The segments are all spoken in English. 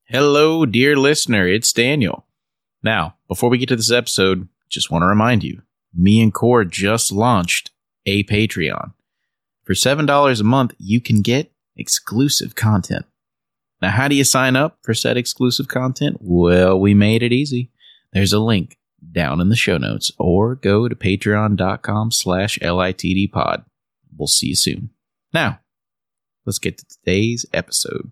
Hello, dear listener. It's Daniel. Now, before we get to this episode, just want to remind you, me and Core just launched a Patreon. For $7 a month, you can get exclusive content. Now, how do you sign up for said exclusive content? Well, we made it easy. There's a link down in the show notes, or go to patreon.com/LITDpod. We'll see you soon. Now, let's get to today's episode.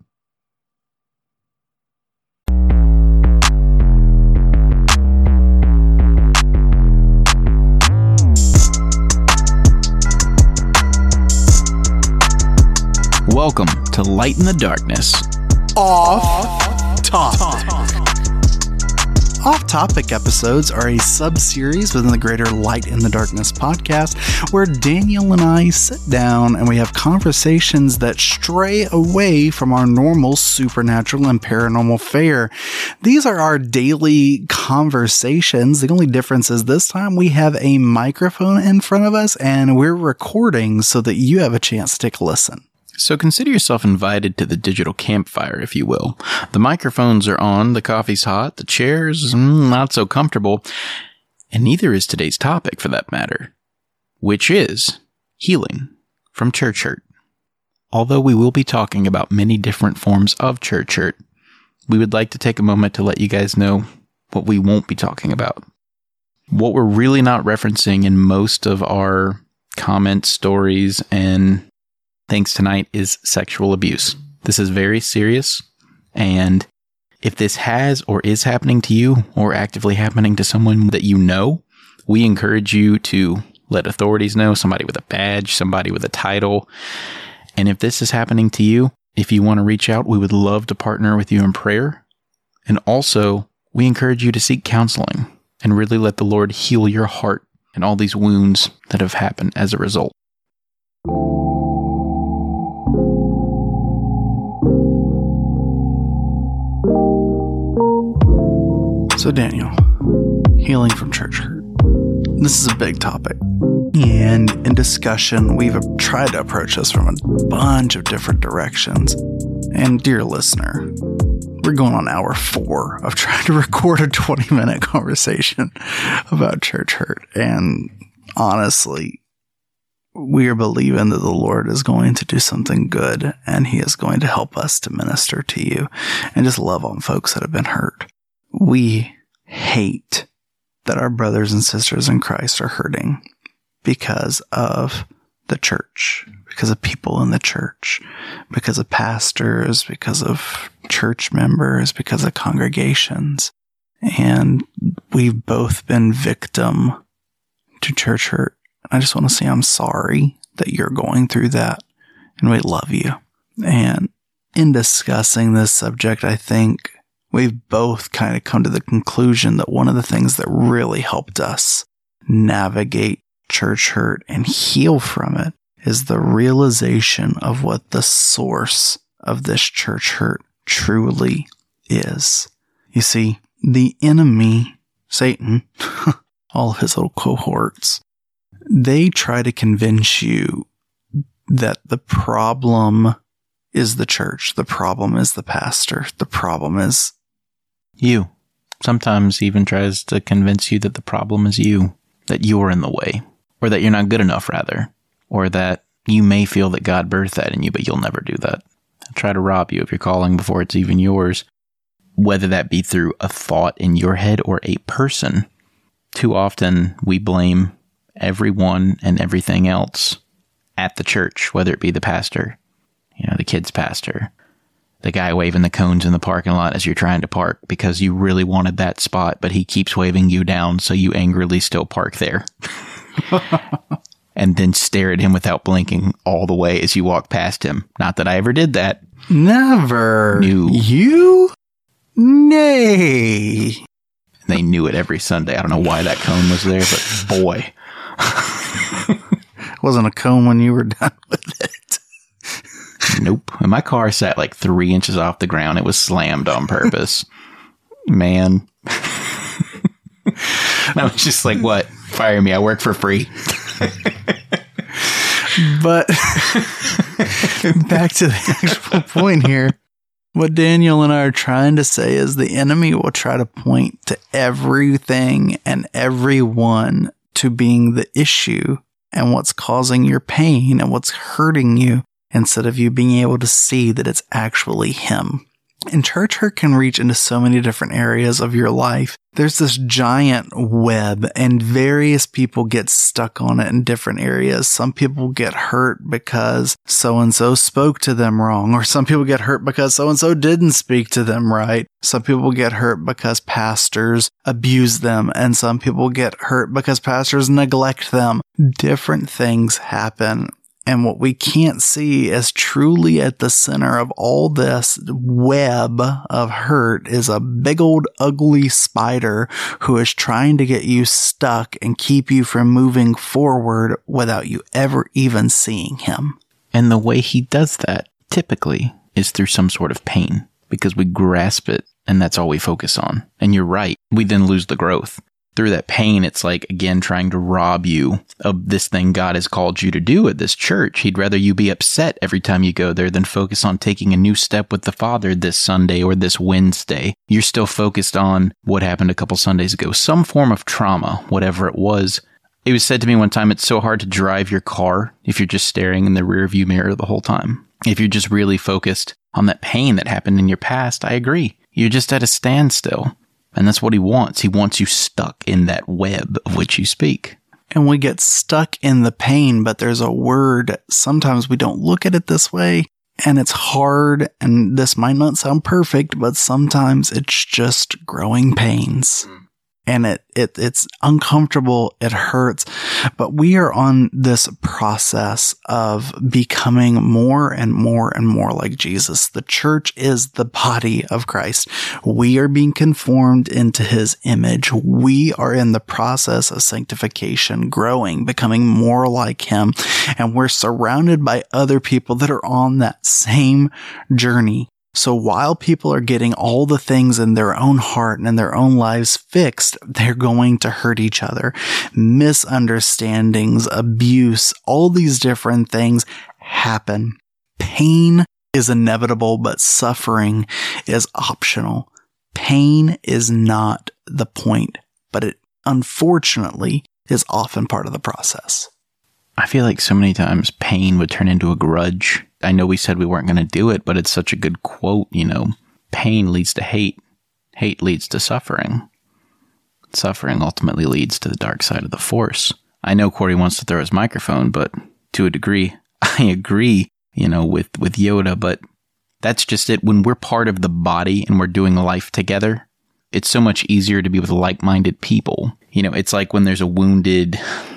Welcome to Light in the Darkness. Off Topic. Off Topic episodes are a sub-series within the greater Light in the Darkness podcast where Daniel and I sit down and we have conversations that stray away from our normal supernatural and paranormal fare. These are our daily conversations. The only difference is this time we have a microphone in front of us and we're recording so that you have a chance to take a listen. So consider yourself invited to the digital campfire, if you will. The microphones are on, the coffee's hot, the chair's not so comfortable, and neither is today's topic for that matter, which is healing from church hurt. Although we will be talking about many different forms of church hurt, we would like to take a moment to let you guys know what we won't be talking about. What we're really not referencing in most of our comments, stories, and things tonight is sexual abuse. This is very serious, and if this has or is happening to you or actively happening to someone that you know, we encourage you to let authorities know, somebody with a badge, somebody with a title. And if this is happening to you, if you want to reach out, we would love to partner with you in prayer. And also, we encourage you to seek counseling and really let the Lord heal your heart and all these wounds that have happened as a result. So Daniel, healing from church hurt. This is a big topic. And in discussion, we've tried to approach this from a bunch of different directions. And dear listener, we're going on hour 4 of trying to record a 20-minute conversation about church hurt. And honestly, we are believing that the Lord is going to do something good and He is going to help us to minister to you and just love on folks that have been hurt. We hate that our brothers and sisters in Christ are hurting because of the church, because of people in the church, because of pastors, because of church members, because of congregations. And we've both been victim to church hurt. I just want to say I'm sorry that you're going through that, and we love you. And in discussing this subject, I think we've both kind of come to the conclusion that one of the things that really helped us navigate church hurt and heal from it is the realization of what the source of this church hurt truly is. You see, the enemy, Satan, all of his little cohorts, they try to convince you that the problem is the church, the problem is the pastor, the problem is you. Sometimes even tries to convince you that the problem is you, that you're in the way, or that you're not good enough, rather, or that you may feel that God birthed that in you, but you'll never do that. They'll try to rob you of your calling before it's even yours, whether that be through a thought in your head or a person. Too often we blame everyone and everything else at the church, whether it be the pastor, the kid's pastor, the guy waving the cones in the parking lot as you're trying to park because you really wanted that spot, but he keeps waving you down, so you angrily still park there. And then stare at him without blinking all the way as you walk past him. Not that I ever did that. Never. No. You? Nay. They knew it every Sunday. I don't know why that cone was there, but boy. Wasn't a cone when you were done with it. Nope. And my car sat like 3 inches off the ground. It was slammed on purpose. Man. I was just like, what? Fire me. I work for free. But back to the actual point here. What Daniel and I are trying to say is the enemy will try to point to everything and everyone to being the issue and what's causing your pain and what's hurting you, instead of you being able to see that it's actually him. And church hurt can reach into so many different areas of your life. There's this giant web, and various people get stuck on it in different areas. Some people get hurt because so-and-so spoke to them wrong, or some people get hurt because so-and-so didn't speak to them right. Some people get hurt because pastors abuse them, and some people get hurt because pastors neglect them. Different things happen. And what we can't see is truly at the center of all this web of hurt is a big old ugly spider who is trying to get you stuck and keep you from moving forward without you ever even seeing him. And the way he does that typically is through some sort of pain, because we grasp it and that's all we focus on. And you're right. We then lose the growth. Through that pain, it's like, again, trying to rob you of this thing God has called you to do at this church. He'd rather you be upset every time you go there than focus on taking a new step with the Father this Sunday or this Wednesday. You're still focused on what happened a couple Sundays ago, some form of trauma, whatever it was. It was said to me one time, it's so hard to drive your car if you're just staring in the rearview mirror the whole time. If you're just really focused on that pain that happened in your past, I agree. You're just at a standstill. And that's what he wants. He wants you stuck in that web of which you speak. And we get stuck in the pain, but there's a word. Sometimes we don't look at it this way, and it's hard, and this might not sound perfect, but sometimes it's just growing pains. And it's uncomfortable, it hurts, but we are on this process of becoming more and more and more like Jesus. The church is the body of Christ. We are being conformed into his image. We are in the process of sanctification, growing, becoming more like him, and we're surrounded by other people that are on that same journey. So while people are getting all the things in their own heart and in their own lives fixed, they're going to hurt each other. Misunderstandings, abuse, all these different things happen. Pain is inevitable, but suffering is optional. Pain is not the point, but it unfortunately is often part of the process. I feel like so many times pain would turn into a grudge. I know we said we weren't going to do it, but it's such a good quote, pain leads to hate. Hate leads to suffering. Suffering ultimately leads to the dark side of the force. I know Corey wants to throw his microphone, but to a degree, I agree, with Yoda, but that's just it. When we're part of the body and we're doing life together, it's so much easier to be with like-minded people. It's like when there's a wounded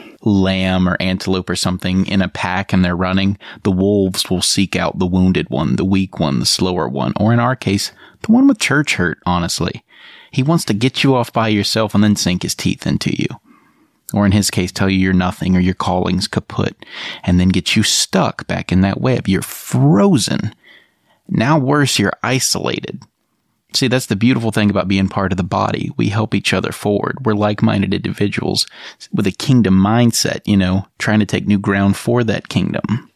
lamb or antelope or something in a pack and they're running, the wolves will seek out the wounded one, the weak one, the slower one, or in our case, the one with church hurt, honestly. He wants to get you off by yourself and then sink his teeth into you. Or in his case, tell you you're nothing or your calling's kaput, and then get you stuck back in that web. You're frozen. Now worse, you're isolated. See, that's the beautiful thing about being part of the body. We help each other forward. We're like-minded individuals with a kingdom mindset, trying to take new ground for that kingdom.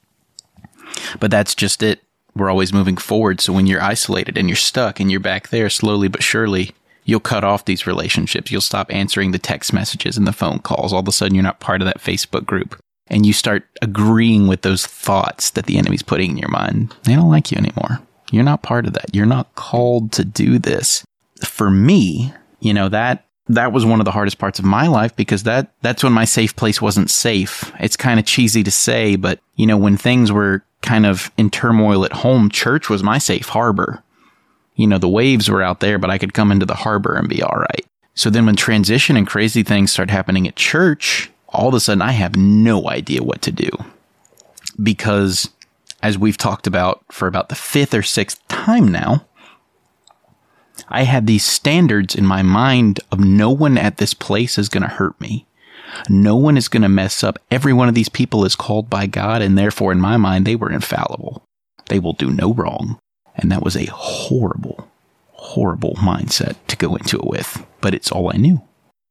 But that's just it. We're always moving forward. So when you're isolated and you're stuck and you're back there, slowly but surely, you'll cut off these relationships. You'll stop answering the text messages and the phone calls. All of a sudden, you're not part of that Facebook group. And you start agreeing with those thoughts that the enemy's putting in your mind. They don't like you anymore. You're not part of that. You're not called to do this. For me, that was one of the hardest parts of my life, because that's when my safe place wasn't safe. It's kind of cheesy to say, but when things were kind of in turmoil at home, church was my safe harbor. The waves were out there, but I could come into the harbor and be all right. So then when transition and crazy things start happening at church, all of a sudden I have no idea what to do, because as we've talked about for about the 5th or 6th time now, I had these standards in my mind of no one at this place is going to hurt me. No one is going to mess up. Every one of these people is called by God, and therefore, in my mind, they were infallible. They will do no wrong. And that was a horrible, horrible mindset to go into it with. But it's all I knew.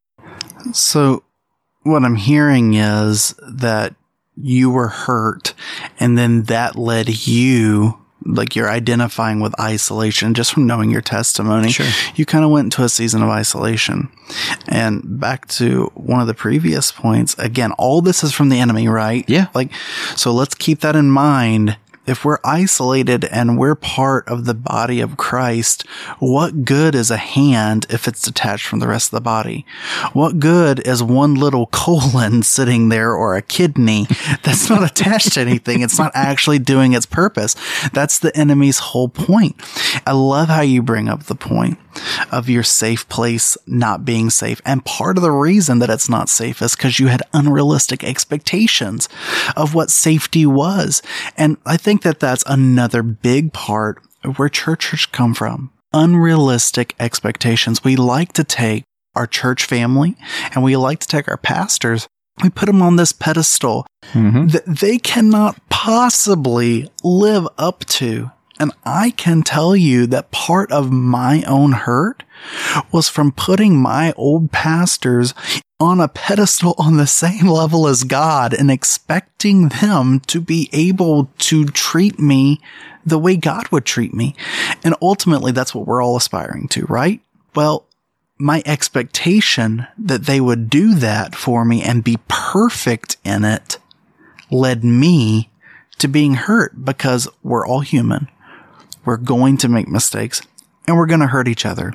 So what I'm hearing is that you were hurt, and then that led you, like you're identifying with isolation just from knowing your testimony. Sure. You kind of went into a season of isolation. And back to one of the previous points, again, all this is from the enemy, right? Yeah. Like, so let's keep that in mind. If we're isolated and we're part of the body of Christ, what good is a hand if it's detached from the rest of the body? What good is one little colon sitting there or a kidney that's not attached to anything? It's not actually doing its purpose. That's the enemy's whole point. I love how you bring up the point of your safe place not being safe. And part of the reason that it's not safe is because you had unrealistic expectations of what safety was. And I think that that's another big part of where churches come from. Unrealistic expectations. We like to take our church family and we like to take our pastors. We put them on this pedestal that they cannot possibly live up to. And I can tell you that part of my own hurt was from putting my old pastors on a pedestal on the same level as God and expecting them to be able to treat me the way God would treat me. And ultimately, that's what we're all aspiring to, right? Well, my expectation that they would do that for me and be perfect in it led me to being hurt because we're all human. We're going to make mistakes and we're going to hurt each other.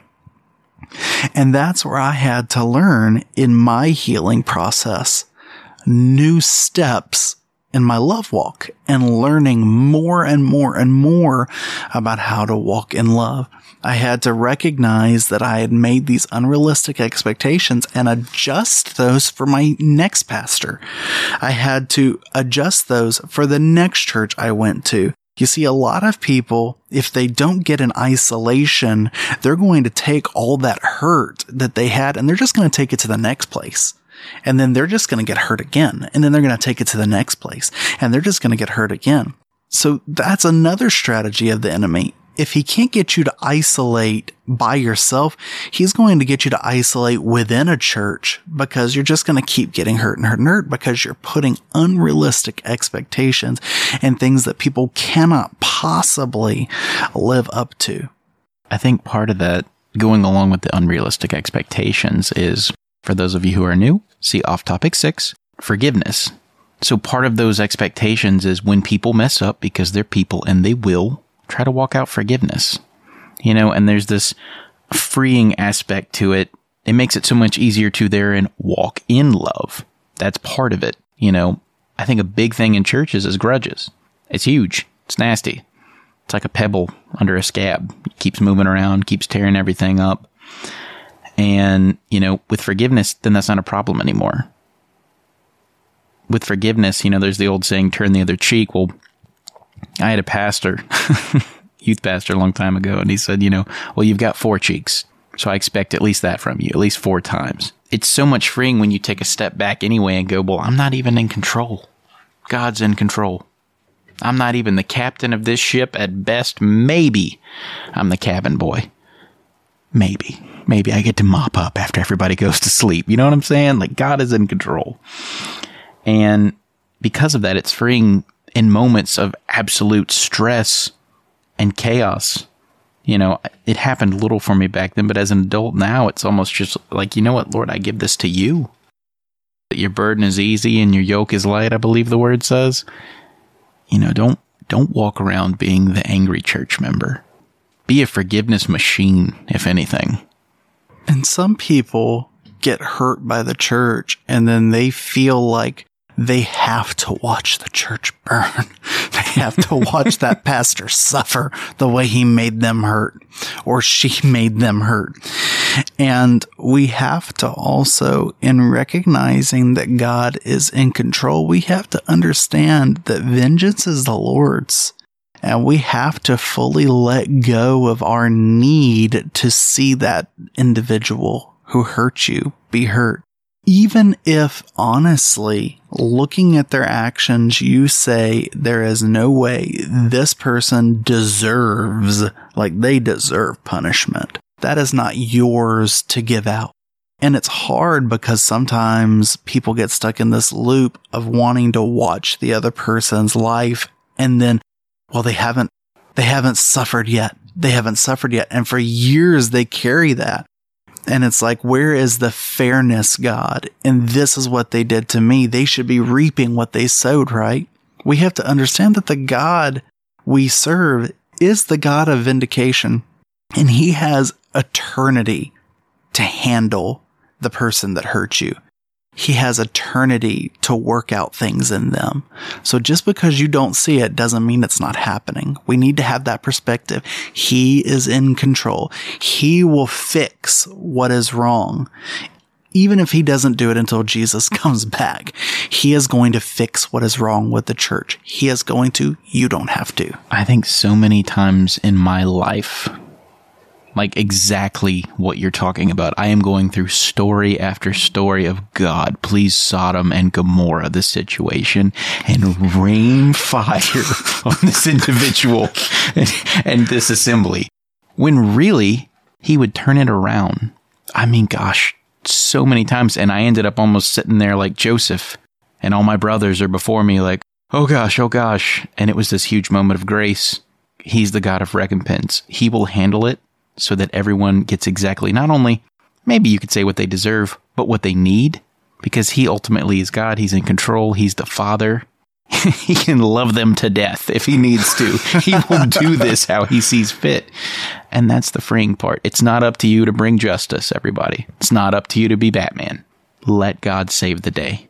And that's where I had to learn in my healing process, new steps in my love walk and learning more and more and more about how to walk in love. I had to recognize that I had made these unrealistic expectations and adjust those for my next pastor. I had to adjust those for the next church I went to. You see, a lot of people, if they don't get in isolation, they're going to take all that hurt that they had and they're just going to take it to the next place. And then they're just going to get hurt again. And then they're going to take it to the next place and they're just going to get hurt again. So that's another strategy of the enemy. If he can't get you to isolate by yourself, he's going to get you to isolate within a church because you're just going to keep getting hurt and hurt and hurt because you're putting unrealistic expectations and things that people cannot possibly live up to. I think part of that, going along with the unrealistic expectations, is, for those of you who are new, see Off Topic 6, forgiveness. So part of those expectations is when people mess up, because they're people and they will, try to walk out forgiveness, and there's this freeing aspect to it. It makes it so much easier to therein walk in love. That's part of it. I think a big thing in churches is grudges. It's huge. It's nasty. It's like a pebble under a scab. It keeps moving around, keeps tearing everything up. And, with forgiveness, then that's not a problem anymore. With forgiveness, there's the old saying, turn the other cheek. Well, I had a pastor, youth pastor a long time ago, and he said, well, you've got 4 cheeks, so I expect at least that from you, at least 4 times. It's so much freeing when you take a step back anyway and go, well, I'm not even in control. God's in control. I'm not even the captain of this ship. At best, maybe I'm the cabin boy. Maybe I get to mop up after everybody goes to sleep. You know what I'm saying? Like, God is in control. And because of that, it's freeing in moments of absolute stress and chaos. It happened little for me back then, but as an adult now, it's almost just like, you know what, Lord, I give this to you. Your burden is easy and your yoke is light, I believe the word says. Don't walk around being the angry church member. Be a forgiveness machine, if anything. And some people get hurt by the church and then they feel like they have to watch the church burn. They have to watch that pastor suffer the way he made them hurt or she made them hurt. And we have to also, in recognizing that God is in control, we have to understand that vengeance is the Lord's. And we have to fully let go of our need to see that individual who hurt you be hurt. Even if, honestly, looking at their actions, you say there is no way this person deserves, like they deserve punishment. That is not yours to give out. And it's hard because sometimes people get stuck in this loop of wanting to watch the other person's life and then, well, they haven't They haven't suffered yet. They haven't suffered yet. And for years, they carry that. And it's like, where is the fairness, God? And this is what they did to me. They should be reaping what they sowed, right? We have to understand that the God we serve is the God of vindication. And he has eternity to handle the person that hurt you. He has eternity to work out things in them. So just because you don't see it doesn't mean it's not happening. We need to have that perspective. He is in control. He will fix what is wrong. Even if he doesn't do it until Jesus comes back, he is going to fix what is wrong with the church. He is going to. You don't have to. I think so many times in my life, like exactly what you're talking about. I am going through story after story of God, please Sodom and Gomorrah this situation and rain fire on this individual and this assembly. When really, he would turn it around. I mean, gosh, so many times. And I ended up almost sitting there like Joseph, and all my brothers are before me like, oh gosh, oh gosh. And it was this huge moment of grace. He's the God of recompense. He will handle it so that everyone gets exactly, not only, maybe you could say what they deserve, but what they need, because he ultimately is God. He's in control. He's the Father. He can love them to death if he needs to. He will do this how he sees fit. And that's the freeing part. It's not up to you to bring justice, everybody. It's not up to you to be Batman. Let God save the day.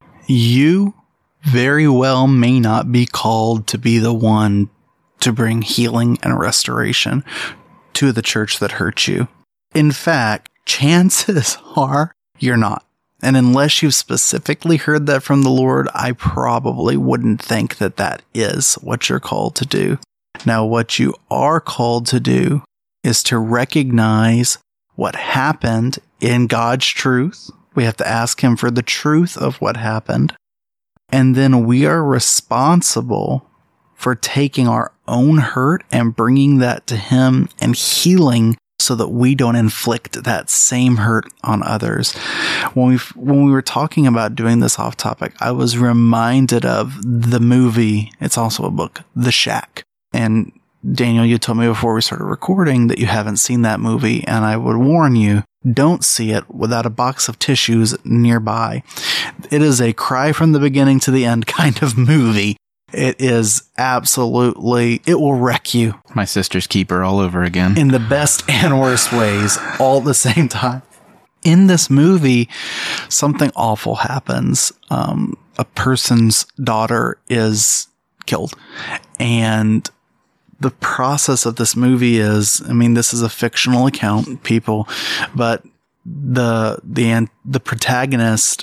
You very well may not be called to be the one to bring healing and restoration to the church that hurt you. In fact, chances are you're not. And unless you've specifically heard that from the Lord, I probably wouldn't think that that is what you're called to do. Now, what you are called to do is to recognize what happened in God's truth. We have to ask him for the truth of what happened. And then we are responsible for taking our own hurt and bringing that to him and healing so that we don't inflict that same hurt on others. When we were talking about doing this off topic, I was reminded of the movie. It's also a book, The Shack. And Daniel, you told me before we started recording that you haven't seen that movie, and I would warn you, don't see it without a box of tissues nearby. It is a cry from the beginning to the end kind of movie. It is absolutely, it will wreck you. My sister's keeper all over again. In the best and worst ways, all at the same time. In this movie, something awful happens. A person's daughter is killed. And the process of this movie is, I mean, this is a fictional account, people, but the protagonist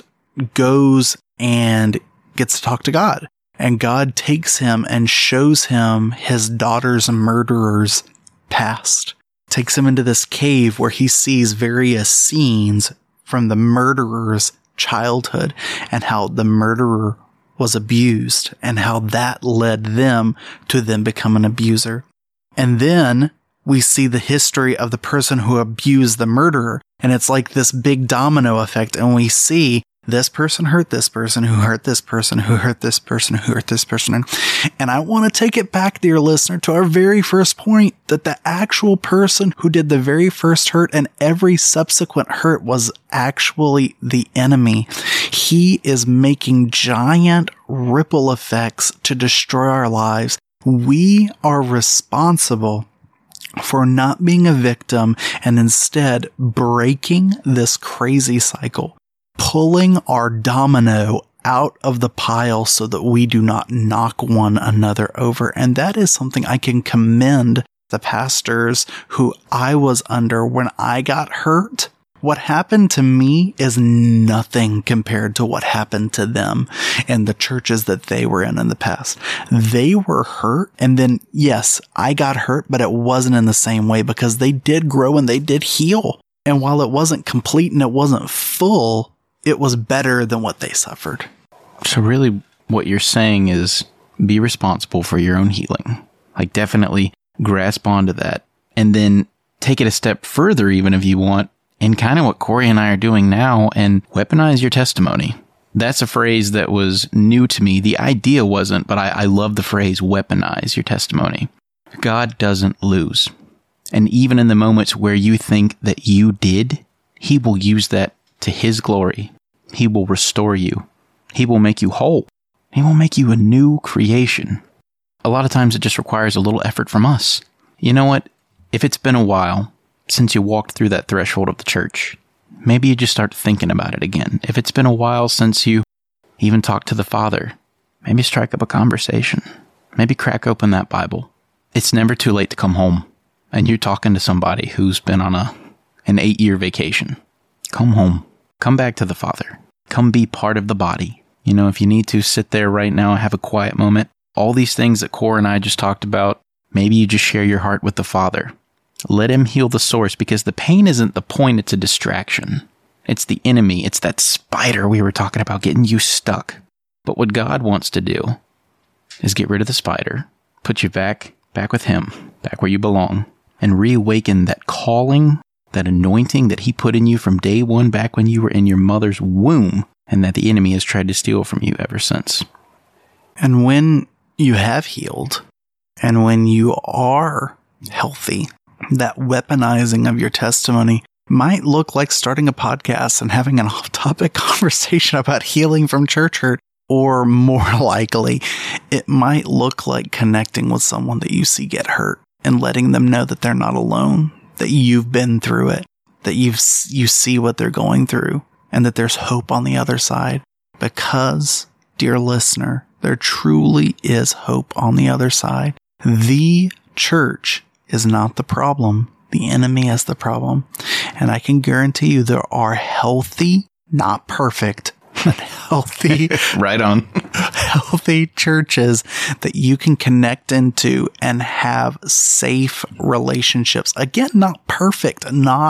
goes and gets to talk to God. And God takes him and shows him his daughter's murderer's past. Takes him into this cave where he sees various scenes from the murderer's childhood and how the murderer was abused and how that led them to then become an abuser. And then we see the history of the person who abused the murderer. And it's like this big domino effect. And we see this person hurt this person, who hurt this person, who hurt this person, who hurt this person. And I want to take it back, dear listener, to our very first point that the actual person who did the very first hurt and every subsequent hurt was actually the enemy. He is making giant ripple effects to destroy our lives. We are responsible for not being a victim and instead breaking this crazy cycle. Pulling our domino out of the pile so that we do not knock one another over. And that is something I can commend the pastors who I was under when I got hurt. What happened to me is nothing compared to what happened to them and the churches that they were in the past. They were hurt. And then, yes, I got hurt, but it wasn't in the same way because they did grow and they did heal. And while it wasn't complete and it wasn't full, it was better than what they suffered. So really what you're saying is be responsible for your own healing. Like definitely grasp onto that and then take it a step further even if you want, and kind of what Corey and I are doing now, and weaponize your testimony. That's a phrase that was new to me. The idea wasn't, but I love the phrase weaponize your testimony. God doesn't lose. And even in the moments where you think that you did, He will use that to His glory. He will restore you. He will make you whole. He will make you a new creation. A lot of times it just requires a little effort from us. You know what? If it's been a while since you walked through that threshold of the church, maybe you just start thinking about it again. If it's been a while since you even talked to the Father, maybe strike up a conversation. Maybe crack open that Bible. It's never too late to come home. And you're talking to somebody who's been on an 8-year vacation. Come home. Come back to the Father. Come be part of the body. You know, if you need to sit there right now, have a quiet moment. All these things that Cora and I just talked about, maybe you just share your heart with the Father. Let Him heal the source, because the pain isn't the point, it's a distraction. It's the enemy. It's that spider we were talking about getting you stuck. But what God wants to do is get rid of the spider, put you back with Him, back where you belong, and reawaken that calling, that anointing that He put in you from day one, back when you were in your mother's womb, and that the enemy has tried to steal from you ever since. And when you have healed, and when you are healthy, that weaponizing of your testimony might look like starting a podcast and having an off-topic conversation about healing from church hurt, or more likely, it might look like connecting with someone that you see get hurt and letting them know that they're not alone, that you've been through it, that you see what they're going through, and that there's hope on the other side. Because, dear listener, there truly is hope on the other side. The church is not the problem. The enemy is the problem. And I can guarantee you there are healthy, not perfect, but healthy, right on, healthy churches that you can connect into and have safe relationships. Again, not perfect.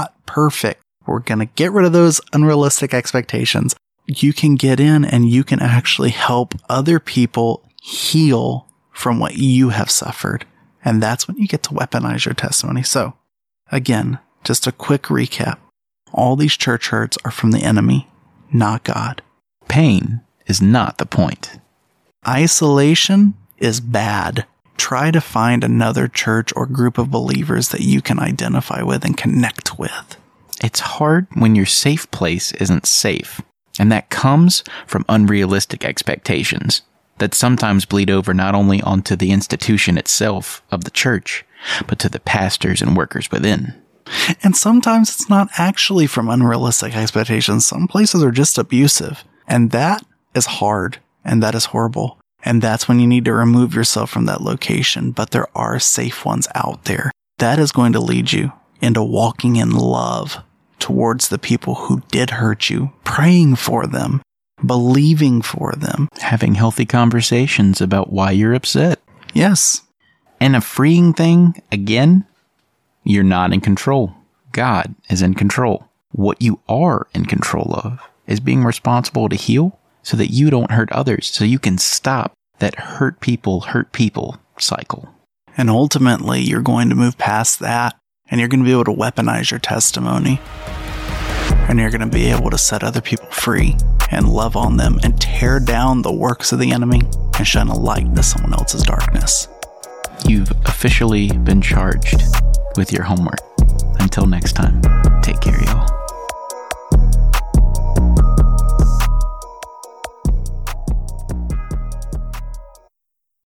We're going to get rid of those unrealistic expectations. You can get in and you can actually help other people heal from what you have suffered. And that's when you get to weaponize your testimony. So, again, just a quick recap. All these church hurts are from the enemy, not God. Pain is not the point. Isolation is bad. Try to find another church or group of believers that you can identify with and connect with. It's hard when your safe place isn't safe. And that comes from unrealistic expectations that sometimes bleed over not only onto the institution itself of the church, but to the pastors and workers within. And sometimes it's not actually from unrealistic expectations. Some places are just abusive. And that is hard. And that is horrible. And that's when you need to remove yourself from that location. But there are safe ones out there. That is going to lead you into walking in love towards the people who did hurt you, praying for them, believing for them, having healthy conversations about why you're upset. Yes. And a freeing thing, again, you're not in control. God is in control. What you are in control of is being responsible to heal so that you don't hurt others, so you can stop that hurt people cycle. And ultimately, you're going to move past that, and you're going to be able to weaponize your testimony. And you're going to be able to set other people free and love on them and tear down the works of the enemy and shine a light into someone else's darkness. You've officially been charged with your homework. Until next time, take care, y'all.